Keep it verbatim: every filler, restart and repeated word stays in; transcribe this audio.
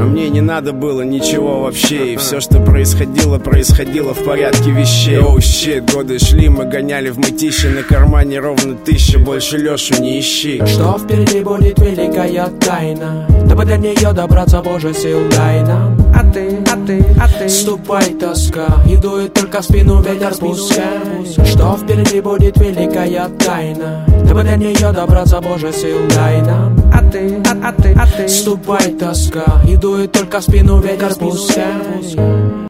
мне не надо было ничего вообще. И все, что происходило, происходило в порядке вещей. Оу, oh, щит, годы шли, мы гоняли в мытище. На кармане ровно тысяча, больше Лешу не ищи. Что впереди будет великая тайна, дабы до нее добраться, Боже, сил дай нам. А ты, а ты, а ты ступай, тоска, и дует только в спину ветер пускай. Что впереди будет великая тайна, дабы до нее добраться, Боже, сил дай нам. А ты, а, а ты, а ты ступай, тоска, и дует только в спину ветер пускай.